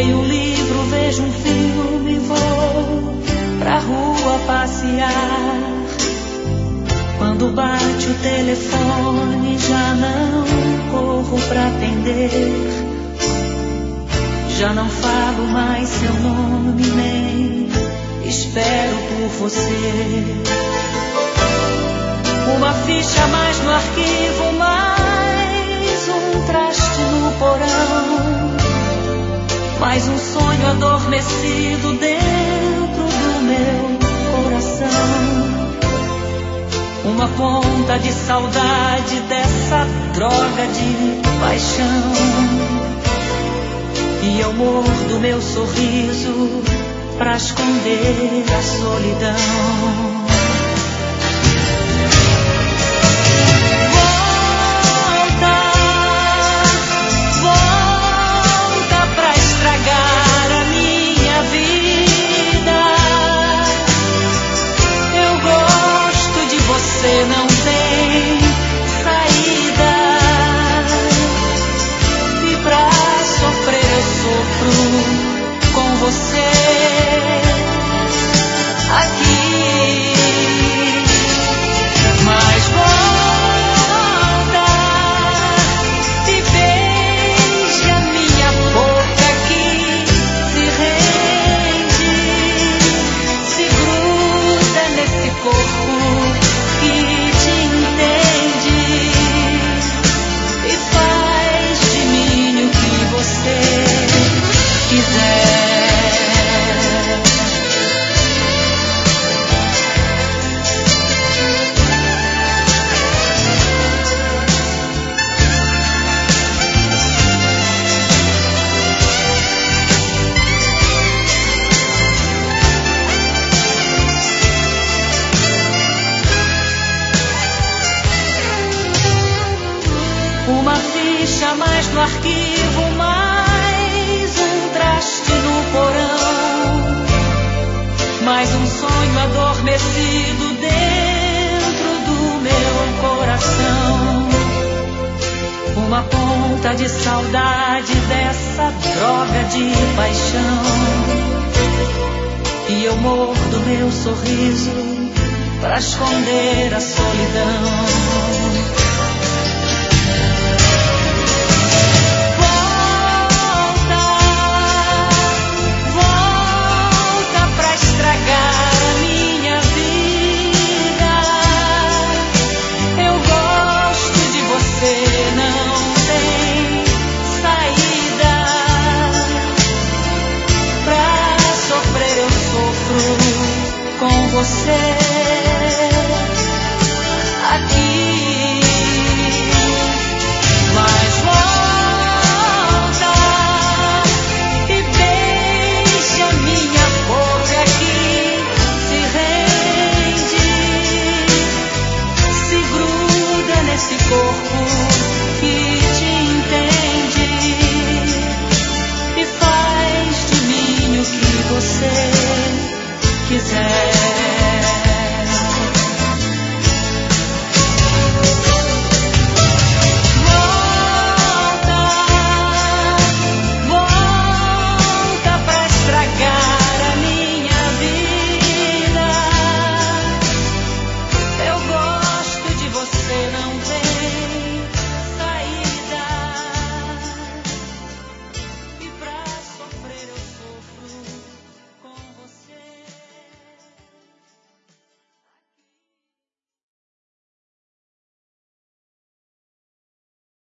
Leio um livro, vejo um filme, vou pra rua passear. Quando bate o telefone, já não corro pra atender. Já não falo mais seu nome, nem espero por você. Uma ficha a mais no arquivo, mais um traste no porão, mais um sonho adormecido dentro do meu coração. Uma ponta de saudade dessa droga de paixão. E eu mordo meu sorriso pra esconder a solidão. Você não tem saída, e pra sofrer eu sofro com você aqui. Mas volta e beija minha boca que se rende, se gruda nesse corpo que te entende e faz de mim o que você quiser. Uma ficha mais no arquivo, mais um traste no porão, mais um sonho adormecido dentro do meu coração. Uma ponta de saudade dessa droga de paixão. E eu mordo meu sorriso pra esconder a solidão. Você